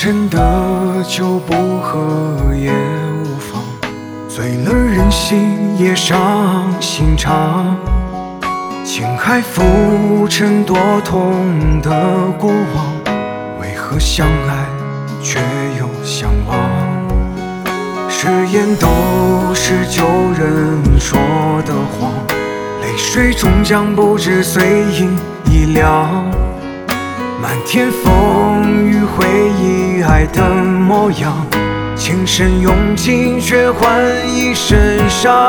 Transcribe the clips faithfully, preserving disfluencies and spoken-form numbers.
真的就不喝也无妨，醉了人心也伤心肠。情海浮沉多痛的过往，为何相爱却又相忘？誓言都是旧人说的谎，泪水终将不知随意一凉。漫天风雨回忆爱的模样，情深用尽却换一身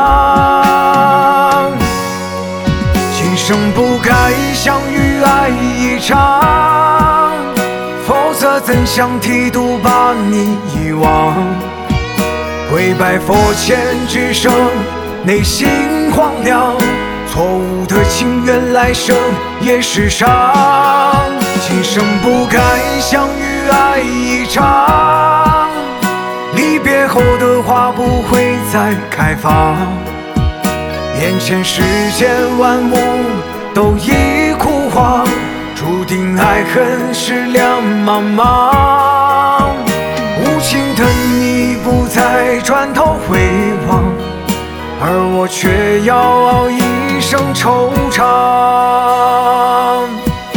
伤。今生不该相遇爱一场，否则怎想剃度把你遗忘。跪拜佛前只剩内心荒凉，错误的情缘来生也是伤。今生不该相遇爱一场，离别后的花不会再开放。眼前世间万物都已枯黄，注定爱恨是两茫茫。无情的你不再转头回望，而我却要熬一生惆怅。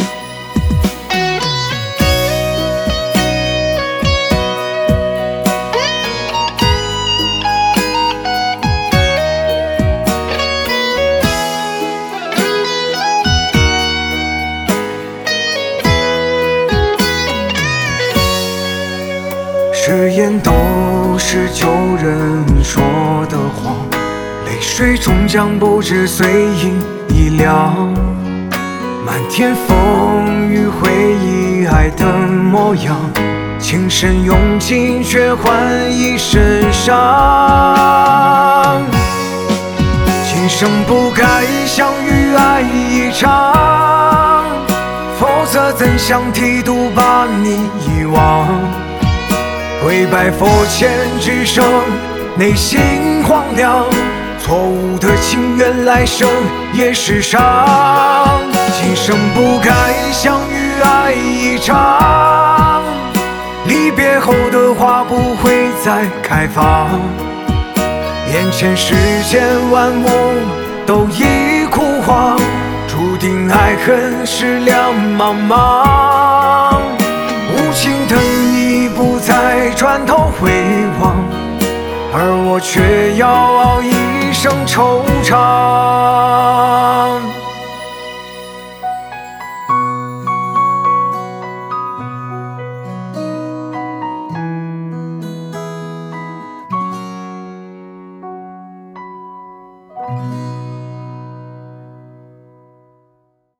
誓言都是旧人说的谎，泪水终将不知随意一凉。漫天风雨回忆爱的模样，情深用尽却换一身伤。今生不该相遇爱一场，否则怎想剃度把你遗忘。跪拜佛前只剩内心荒凉，错误的情缘来生也是伤。今生不该相遇爱一场，离别后的花不会再开放。眼前世间万物都已枯黄，注定爱恨是两茫茫。无情的你不再转头回望，而我却要熬一生惆怅。